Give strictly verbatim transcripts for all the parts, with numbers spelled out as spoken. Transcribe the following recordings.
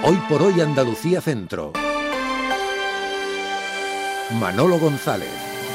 Hoy por hoy Andalucía Centro. Manolo González.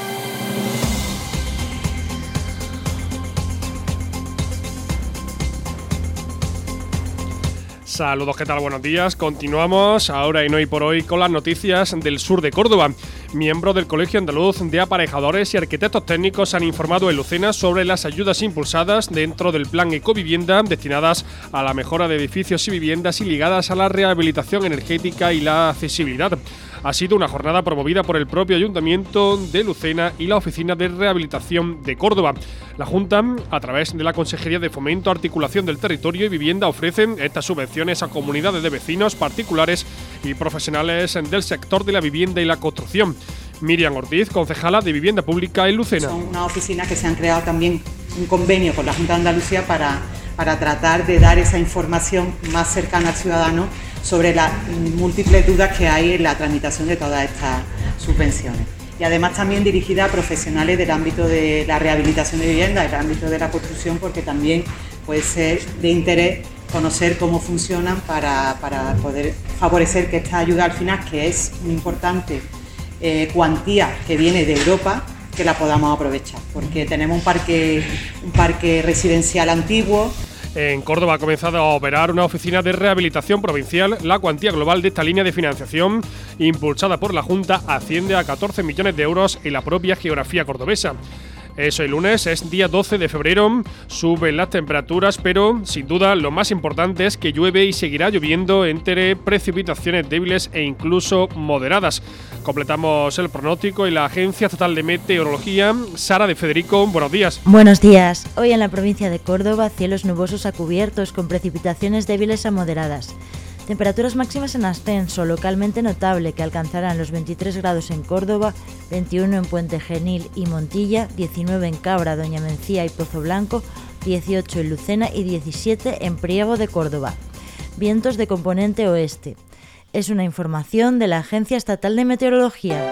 Saludos, ¿qué tal? Buenos días. Continuamos ahora en Hoy por Hoy con las noticias del sur de Córdoba. Miembros del Colegio Andaluz de Aparejadores y Arquitectos Técnicos han informado en Lucena sobre las ayudas impulsadas dentro del Plan Ecovivienda destinadas a la mejora de edificios y viviendas y ligadas a la rehabilitación energética y la accesibilidad. Ha sido una jornada promovida por el propio Ayuntamiento de Lucena y la Oficina de Rehabilitación de Córdoba. La Junta, a través de la Consejería de Fomento, Articulación del Territorio y Vivienda, ofrecen estas subvenciones a comunidades de vecinos, particulares y profesionales del sector de la vivienda y la construcción. Miriam Ortiz, concejala de Vivienda Pública en Lucena. Son unas oficinas que se han creado también un convenio con la Junta de Andalucía para, para tratar de dar esa información más cercana al ciudadano sobre las múltiples dudas que hay en la tramitación de todas estas subvenciones. Y además también dirigida a profesionales del ámbito de la rehabilitación de vivienda, del ámbito de la construcción, porque también puede ser de interés conocer cómo funcionan para, para poder favorecer que esta ayuda al final, que es muy importante, eh, cuantía que viene de Europa, que la podamos aprovechar, porque tenemos un parque, un parque residencial antiguo. En Córdoba ha comenzado a operar una oficina de rehabilitación provincial. La cuantía global de esta línea de financiación, impulsada por la Junta, asciende a catorce millones de euros en la propia geografía cordobesa. Eso, el lunes es día doce de febrero, suben las temperaturas, pero sin duda lo más importante es que llueve y seguirá lloviendo entre precipitaciones débiles e incluso moderadas. Completamos el pronóstico en la Agencia Estatal de Meteorología. Sara de Federico, buenos días. Buenos días. Hoy en la provincia de Córdoba, cielos nubosos a cubiertos con precipitaciones débiles a moderadas. Temperaturas máximas en ascenso, localmente notable, que alcanzarán los veintitrés grados en Córdoba, veintiuno en Puente Genil y Montilla, diecinueve en Cabra, Doña Mencía y Pozo Blanco, dieciocho en Lucena y diecisiete en Priego de Córdoba. Vientos de componente oeste. Es una información de la Agencia Estatal de Meteorología.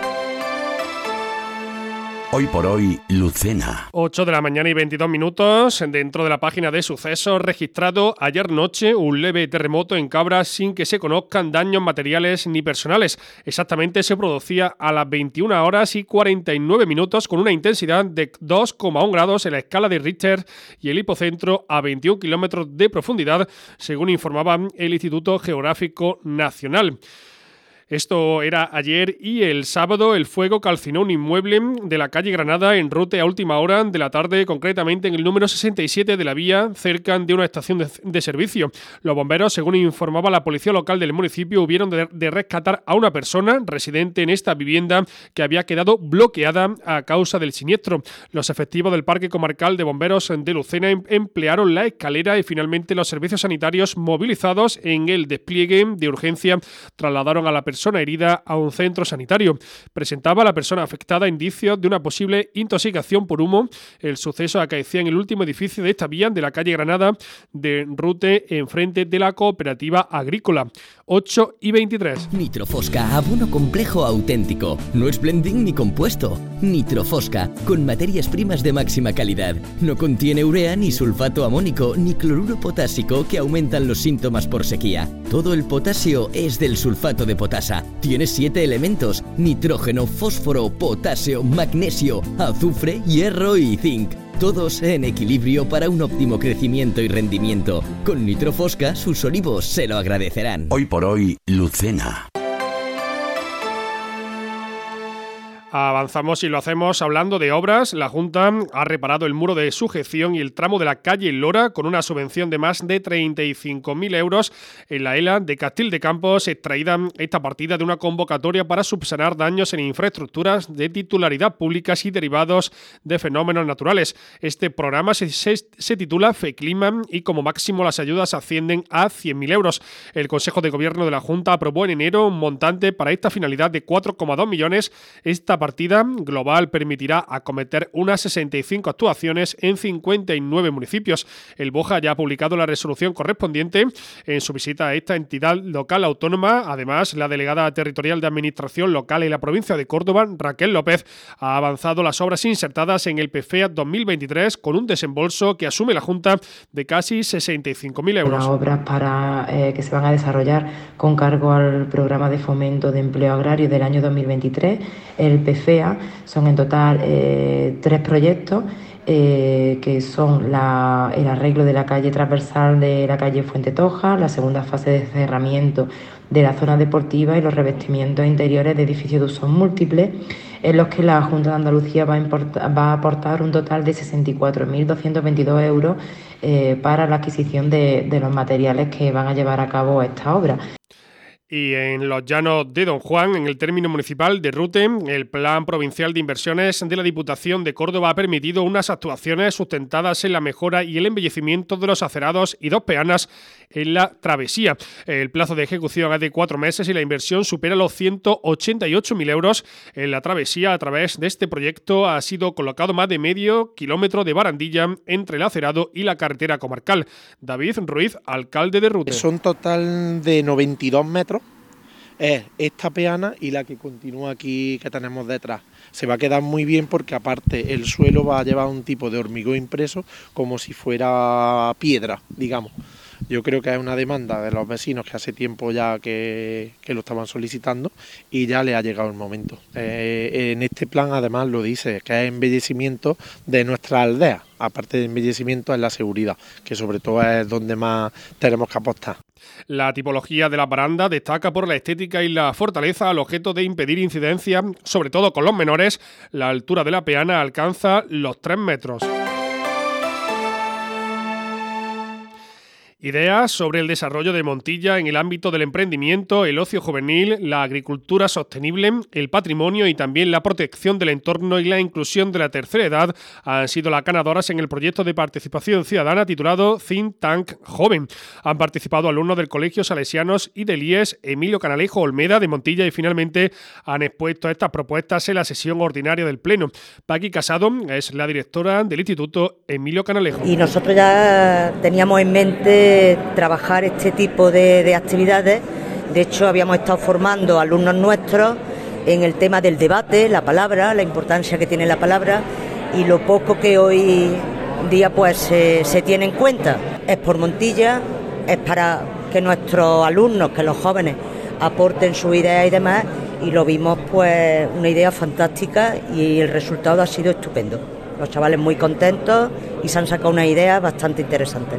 Hoy por hoy, Lucena. ocho de la mañana y veintidós minutos. Dentro de la página de sucesos, registrado ayer noche un leve terremoto en Cabra sin que se conozcan daños materiales ni personales. Exactamente se producía a las veintiuna horas y cuarenta y nueve minutos con una intensidad de dos coma uno grados en la escala de Richter y el hipocentro a veintiún kilómetros de profundidad, según informaba el Instituto Geográfico Nacional. Esto era ayer y el sábado el fuego calcinó un inmueble de la calle Granada en Rute a última hora de la tarde, concretamente en el número sesenta y siete de la vía, cerca de una estación de, de servicio. Los bomberos, según informaba la policía local del municipio, hubieron de, de rescatar a una persona residente en esta vivienda que había quedado bloqueada a causa del siniestro. Los efectivos del Parque Comarcal de Bomberos de Lucena em, emplearon la escalera y finalmente los servicios sanitarios movilizados en el despliegue de urgencia trasladaron a la persona persona herida a un centro sanitario. Presentaba a la persona afectada indicios de una posible intoxicación por humo. El suceso acaecía en el último edificio de esta vía de la calle Granada de Rute, enfrente de la cooperativa agrícola. ocho y veintitrés. Nitrofosca, abono complejo auténtico. No es blending ni compuesto. Nitrofosca, con materias primas de máxima calidad. No contiene urea, ni sulfato amónico, ni cloruro potásico que aumentan los síntomas por sequía. Todo el potasio es del sulfato de potasa. Tiene siete elementos: nitrógeno, fósforo, potasio, magnesio, azufre, hierro y zinc. Todos en equilibrio para un óptimo crecimiento y rendimiento. Con Nitrofosca, sus olivos se lo agradecerán. Hoy por hoy, Lucena. Avanzamos y lo hacemos hablando de obras. La Junta ha reparado el muro de sujeción y el tramo de la calle Lora con una subvención de más de treinta y cinco mil euros en la E L A de Castil de Campos, extraída esta partida de una convocatoria para subsanar daños en infraestructuras de titularidad públicas y derivados de fenómenos naturales. Este programa se, se, se titula FECLIMA y como máximo las ayudas ascienden a cien mil euros. El Consejo de Gobierno de la Junta aprobó en enero un montante para esta finalidad de cuatro coma dos millones. Esta partida global permitirá acometer unas sesenta y cinco actuaciones en cincuenta y nueve municipios. El Boja ya ha publicado la resolución correspondiente en su visita a esta entidad local autónoma. Además, la delegada territorial de Administración Local en la provincia de Córdoba, Raquel López, ha avanzado las obras insertadas en el P F E A dos mil veintitrés con un desembolso que asume la Junta de casi sesenta y cinco mil euros. Las obras para, eh, que se van a desarrollar con cargo al Programa de Fomento de Empleo Agrario del año dos mil veintitrés, el P F E A, son en total eh, tres proyectos. Eh, que son la, el arreglo de la calle transversal de la calle Fuente Toja, la segunda fase de cerramiento de la zona deportiva y los revestimientos interiores de edificios de usos múltiples, en los que la Junta de Andalucía va a, importar, va a aportar un total de sesenta y cuatro mil doscientos veintidós euros eh, para la adquisición de, de los materiales que van a llevar a cabo esta obra. Y en los llanos de Don Juan, en el término municipal de Rute, el Plan Provincial de Inversiones de la Diputación de Córdoba ha permitido unas actuaciones sustentadas en la mejora y el embellecimiento de los acerados y dos peanas en la travesía. El plazo de ejecución es de cuatro meses y la inversión supera los ciento ochenta y ocho mil euros. En la travesía, a través de este proyecto, ha sido colocado más de medio kilómetro de barandilla entre el acerado y la carretera comarcal. David Ruiz, alcalde de Rute. Son total de noventa y dos metros. Es esta peana y la que continúa aquí que tenemos detrás. Se va a quedar muy bien porque aparte el suelo va a llevar un tipo de hormigón impreso como si fuera piedra, digamos. Yo creo que es una demanda de los vecinos que hace tiempo ya que, que lo estaban solicitando y ya le ha llegado el momento. Eh, en este plan además lo dice, que es embellecimiento de nuestra aldea, aparte de embellecimiento es la seguridad, que sobre todo es donde más tenemos que apostar. La tipología de la baranda destaca por la estética y la fortaleza al objeto de impedir incidencias, sobre todo con los menores. La altura de la peana alcanza los tres metros. Ideas sobre el desarrollo de Montilla en el ámbito del emprendimiento, el ocio juvenil, la agricultura sostenible, el patrimonio y también la protección del entorno y la inclusión de la tercera edad han sido las ganadoras en el proyecto de participación ciudadana titulado Think Tank Joven. Han participado alumnos del Colegio Salesianos y del I E S Emilio Canalejo Olmeda de Montilla y finalmente han expuesto estas propuestas en la sesión ordinaria del Pleno. Paqui Casado es la directora del Instituto Emilio Canalejo. Y nosotros ya teníamos en mente trabajar este tipo de, de actividades. De hecho, habíamos estado formando alumnos nuestros en el tema del debate, la palabra, la importancia que tiene la palabra y lo poco que hoy día pues se, se tiene en cuenta. Es por Montilla, es para que nuestros alumnos, que los jóvenes aporten sus ideas y demás, y lo vimos pues una idea fantástica y el resultado ha sido estupendo. Los chavales muy contentos y se han sacado una idea bastante interesante.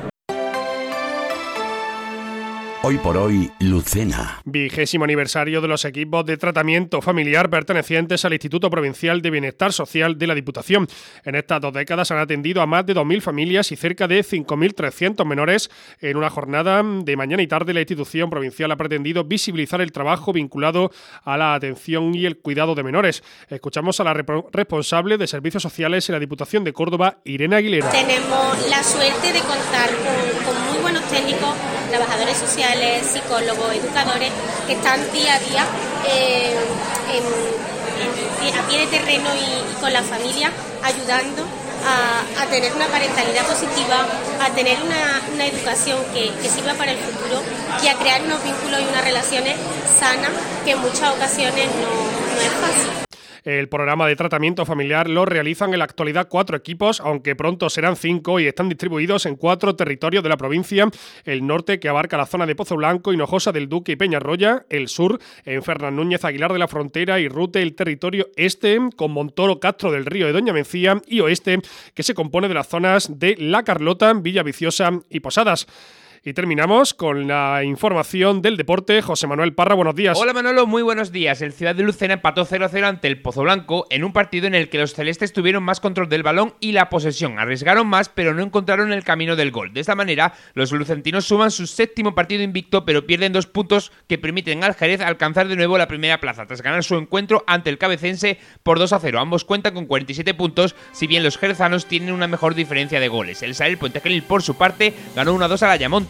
Hoy por hoy, Lucena. Vigésimo aniversario de los equipos de tratamiento familiar pertenecientes al Instituto Provincial de Bienestar Social de la Diputación. En estas dos décadas han atendido a más de dos mil familias y cerca de cinco mil trescientos menores. En una jornada de mañana y tarde, la institución provincial ha pretendido visibilizar el trabajo vinculado a la atención y el cuidado de menores. Escuchamos a la rep- responsable de Servicios Sociales en la Diputación de Córdoba, Irene Aguilera. Tenemos la suerte de contar con, con muy buenos técnicos, trabajadores sociales, psicólogos, educadores, que están día a día eh, en, en, a pie de terreno y, y con la familia ayudando a, a tener una parentalidad positiva, a tener una, una educación que, que sirva para el futuro y a crear unos vínculos y unas relaciones sanas que en muchas ocasiones no, no es fácil. El programa de tratamiento familiar lo realizan en la actualidad cuatro equipos, aunque pronto serán cinco y están distribuidos en cuatro territorios de la provincia. El norte, que abarca la zona de Pozo Blanco, Hinojosa del Duque y Peñarroya. El sur, en Fernán Núñez, Aguilar de la Frontera y Rute, el territorio este, con Montoro, Castro del Río y Doña Mencía. Y oeste, que se compone de las zonas de La Carlota, Villaviciosa y Posadas. Y terminamos con la información del deporte. José Manuel Parra, buenos días. Hola Manolo, muy buenos días. El Ciudad de Lucena empató cero a cero ante el Pozo Blanco en un partido en el que los celestes tuvieron más control del balón y la posesión. Arriesgaron más, pero no encontraron el camino del gol. De esta manera, los lucentinos suman su séptimo partido invicto, pero pierden dos puntos que permiten al Jerez alcanzar de nuevo la primera plaza, tras ganar su encuentro ante el cabecense por dos a cero. Ambos cuentan con cuarenta y siete puntos, si bien los jerezanos tienen una mejor diferencia de goles. El Sael Puente Genil, por su parte, ganó uno a dos al Ayamonte.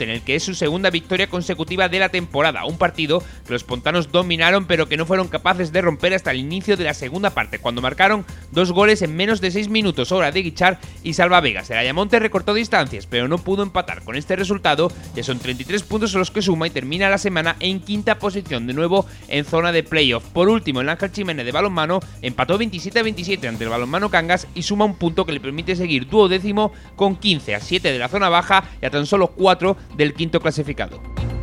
en el que es su segunda victoria consecutiva de la temporada. Un partido que los pontanos dominaron pero que no fueron capaces de romper hasta el inicio de la segunda parte, cuando marcaron dos goles en menos de seis minutos, obra de Guichar y Salva Vegas. El Ayamonte recortó distancias pero no pudo empatar. Con este resultado ya son treinta y tres puntos los que suma y termina la semana en quinta posición, de nuevo en zona de playoff. Por último, el Ángel Jiménez de balonmano empató veintisiete a veintisiete ante el Balonmano Cangas y suma un punto que le permite seguir duodécimo con quince a siete de la zona baja y a tan solo cuatro del quinto clasificado.